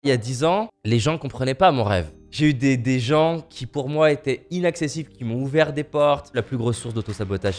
Il y a 10 ans, les gens ne comprenaient pas mon rêve. J'ai eu des gens qui pour moi étaient inaccessibles, qui m'ont ouvert des portes. La plus grosse source d'autosabotage.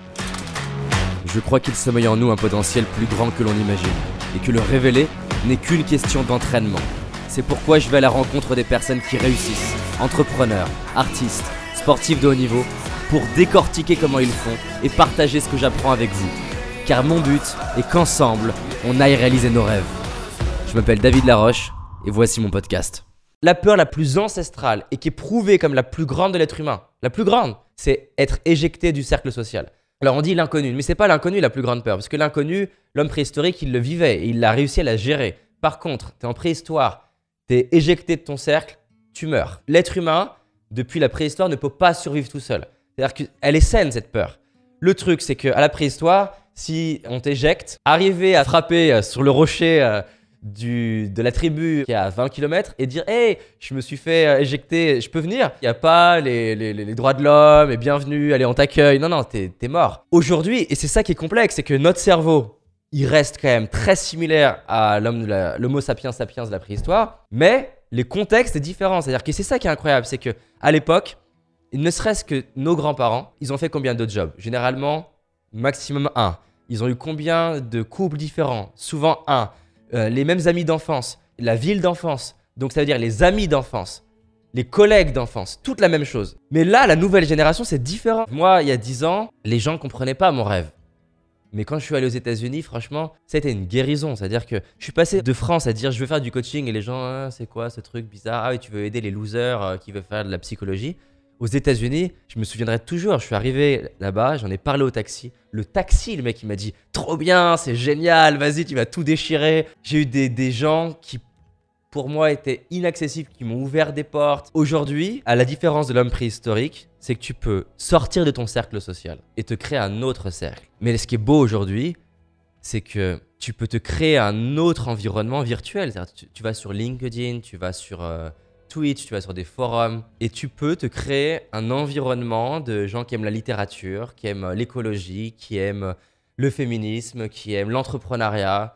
Je crois qu'il sommeille en nous un potentiel plus grand que l'on imagine. Et que le révéler n'est qu'une question d'entraînement. C'est pourquoi je vais à la rencontre des personnes qui réussissent. Entrepreneurs, artistes, sportifs de haut niveau. Pour décortiquer comment ils font et partager ce que j'apprends avec vous. Car mon but est qu'ensemble, on aille réaliser nos rêves. Je m'appelle David Laroche. Et voici mon podcast. La peur la plus ancestrale et qui est prouvée comme la plus grande de l'être humain, la plus grande, c'est être éjecté du cercle social. Alors on dit l'inconnu, mais c'est pas l'inconnu la plus grande peur, parce que l'inconnu, l'homme préhistorique, il le vivait et il a réussi à la gérer. Par contre, t'es en préhistoire, t'es éjecté de ton cercle, tu meurs. L'être humain, depuis la préhistoire, ne peut pas survivre tout seul. C'est-à-dire qu'elle est saine cette peur. Le truc, c'est qu'à la préhistoire, si on t'éjecte, arriver à frapper sur le rocher de la tribu qui est à 20 km et dire « Hey, je me suis fait éjecter, je peux venir ?» Il n'y a pas les droits de l'homme et bienvenue, allez on t'accueille. Non, t'es mort. Aujourd'hui, et c'est ça qui est complexe, c'est que notre cerveau, il reste quand même très similaire à l'homo sapiens sapiens de la préhistoire, mais les contextes sont différents. C'est-à-dire que c'est ça qui est incroyable, c'est qu'à l'époque, ne serait-ce que nos grands-parents, ils ont fait combien de jobs? Généralement, maximum 1. Ils ont eu combien de couples différents? Souvent 1. Les mêmes amis d'enfance, la ville d'enfance, donc ça veut dire les amis d'enfance, les collègues d'enfance, toute la même chose. Mais là, la nouvelle génération, c'est différent. Moi, il y a 10 ans, les gens ne comprenaient pas mon rêve. Mais quand je suis allé aux États-Unis, franchement, ça a été une guérison. C'est-à-dire que je suis passé de France à dire je veux faire du coaching et les gens, ah, c'est quoi ce truc bizarre? Ah oui, tu veux aider les losers qui veulent faire de la psychologie. Aux États-Unis, je me souviendrai toujours, je suis arrivé là-bas, j'en ai parlé au taxi. Le taxi, le mec, il m'a dit « Trop bien, c'est génial, vas-y, tu vas tout déchirer. » J'ai eu des gens qui, pour moi, étaient inaccessibles, qui m'ont ouvert des portes. Aujourd'hui, à la différence de l'homme préhistorique, c'est que tu peux sortir de ton cercle social et te créer un autre cercle. Mais ce qui est beau aujourd'hui, c'est que tu peux te créer un autre environnement virtuel. C'est-à-dire, tu vas sur LinkedIn, tu vas sur Twitch, tu vas sur des forums et tu peux te créer un environnement de gens qui aiment la littérature, qui aiment l'écologie, qui aiment le féminisme, qui aiment l'entrepreneuriat.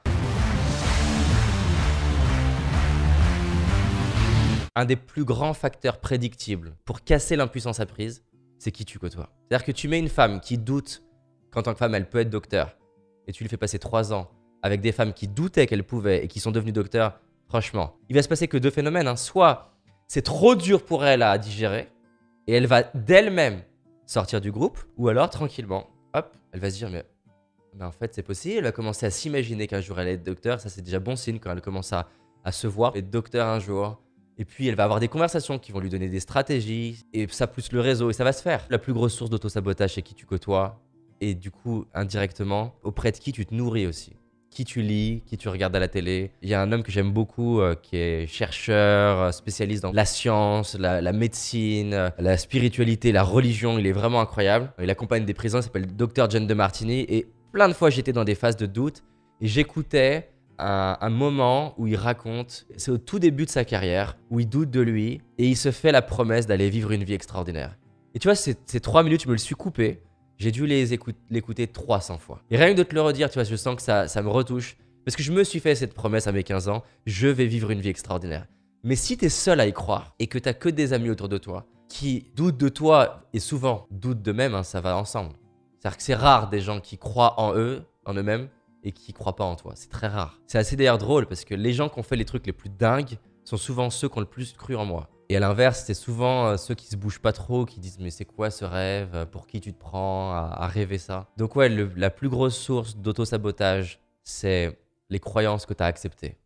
Un des plus grands facteurs prédictibles pour casser l'impuissance apprise, c'est qui tu côtoies. C'est-à-dire que tu mets une femme qui doute qu'en tant que femme, elle peut être docteur et tu lui fais passer 3 ans avec des femmes qui doutaient qu'elles pouvaient et qui sont devenues docteurs, franchement, il va se passer que 2 phénomènes. Soit c'est trop dur pour elle à digérer et elle va d'elle-même sortir du groupe, ou alors tranquillement, hop, elle va se dire mais en fait c'est possible, elle va commencer à s'imaginer qu'un jour elle est docteur, ça c'est déjà bon signe quand elle commence à se voir être docteur un jour, et puis elle va avoir des conversations qui vont lui donner des stratégies, et ça pousse le réseau et ça va se faire. La plus grosse source d'autosabotage c'est qui tu côtoies, et du coup indirectement auprès de qui tu te nourris aussi. Qui tu lis, qui tu regardes à la télé. Il y a un homme que j'aime beaucoup qui est chercheur, spécialiste dans la science, la médecine, la spiritualité, la religion. Il est vraiment incroyable. Il accompagne des prisons, il s'appelle Dr John Demartini. Et plein de fois, j'étais dans des phases de doute et j'écoutais un moment où il raconte, c'est au tout début de sa carrière, où il doute de lui et il se fait la promesse d'aller vivre une vie extraordinaire. Et tu vois, ces 3 minutes, je me le suis coupé. J'ai dû l'écouter 300 fois. Et rien que de te le redire, tu vois, je sens que ça me retouche. Parce que je me suis fait cette promesse à mes 15 ans, je vais vivre une vie extraordinaire. Mais si tu es seul à y croire et que tu n'as que des amis autour de toi qui doutent de toi et souvent doutent d'eux-mêmes, hein, ça va ensemble. C'est-à-dire que c'est rare des gens qui croient en eux-mêmes et qui ne croient pas en toi. C'est très rare. C'est assez d'ailleurs drôle parce que les gens qui ont fait les trucs les plus dingues sont souvent ceux qui ont le plus cru en moi. Et à l'inverse, c'est souvent ceux qui se bougent pas trop, qui disent « Mais c'est quoi ce rêve? Pour qui tu te prends à rêver ça ?» Donc ouais, la plus grosse source d'auto-sabotage, c'est les croyances que tu as acceptées.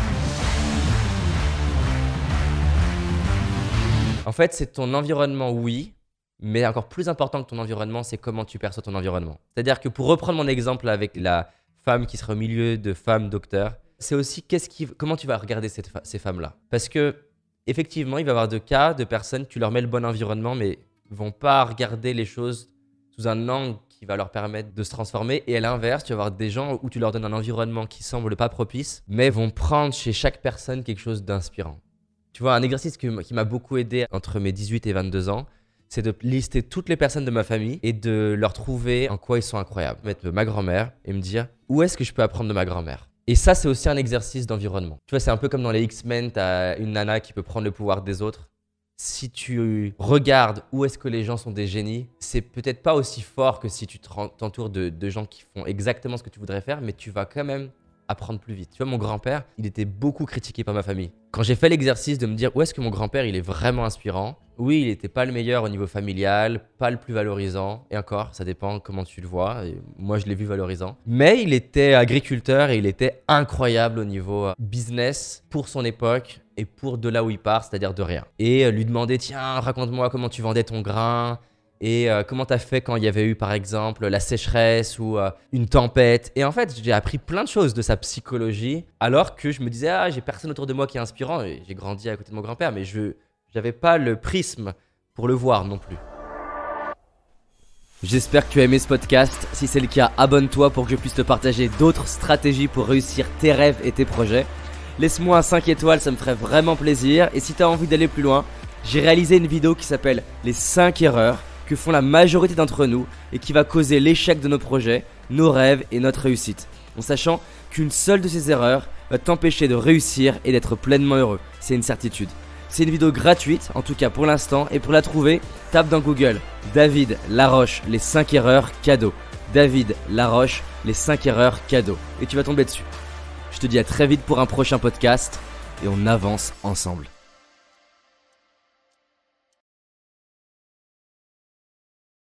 En fait, c'est ton environnement, oui, mais encore plus important que ton environnement, c'est comment tu perçois ton environnement. C'est-à-dire que pour reprendre mon exemple avec la femme qui serait au milieu de femmes docteurs, c'est aussi comment tu vas regarder ces femmes-là. Parce que effectivement, il va y avoir des cas de personnes, tu leur mets le bon environnement, mais ne vont pas regarder les choses sous un angle qui va leur permettre de se transformer. Et à l'inverse, tu vas avoir des gens où tu leur donnes un environnement qui semble pas propice, mais vont prendre chez chaque personne quelque chose d'inspirant. Tu vois, un exercice qui m'a beaucoup aidé entre mes 18 et 22 ans, c'est de lister toutes les personnes de ma famille et de leur trouver en quoi ils sont incroyables. Mettre ma grand-mère et me dire où est-ce que je peux apprendre de ma grand-mère. Et ça, c'est aussi un exercice d'environnement. Tu vois, c'est un peu comme dans les X-Men, t'as une nana qui peut prendre le pouvoir des autres. Si tu regardes où est-ce que les gens sont des génies, c'est peut-être pas aussi fort que si tu t'entoures de gens qui font exactement ce que tu voudrais faire, mais tu vas quand même apprendre plus vite. Tu vois, mon grand-père, il était beaucoup critiqué par ma famille. Quand j'ai fait l'exercice de me dire où est-ce que mon grand-père, il est vraiment inspirant, oui, il n'était pas le meilleur au niveau familial, pas le plus valorisant, et encore, ça dépend comment tu le vois, et moi je l'ai vu valorisant. Mais il était agriculteur et il était incroyable au niveau business pour son époque et pour de là où il part, c'est-à-dire de rien. Et lui demander, tiens, raconte-moi comment tu vendais ton grain, et comment t'as fait quand il y avait eu par exemple la sécheresse ou une tempête. Et en fait, j'ai appris plein de choses de sa psychologie, alors que je me disais, ah, j'ai personne autour de moi qui est inspirant, et j'ai grandi à côté de mon grand-père, mais j'avais pas le prisme pour le voir non plus. J'espère que tu as aimé ce podcast. Si c'est le cas, abonne-toi pour que je puisse te partager d'autres stratégies pour réussir tes rêves et tes projets. Laisse-moi un 5 étoiles, ça me ferait vraiment plaisir. Et si tu as envie d'aller plus loin, j'ai réalisé une vidéo qui s'appelle les 5 erreurs que font la majorité d'entre nous et qui va causer l'échec de nos projets, nos rêves et notre réussite. En sachant qu'une seule de ces erreurs va t'empêcher de réussir et d'être pleinement heureux. C'est une certitude. C'est une vidéo gratuite, en tout cas pour l'instant, et pour la trouver, tape dans Google David Laroche, les 5 erreurs cadeaux. David Laroche, les 5 erreurs cadeaux. Et tu vas tomber dessus. Je te dis à très vite pour un prochain podcast et on avance ensemble.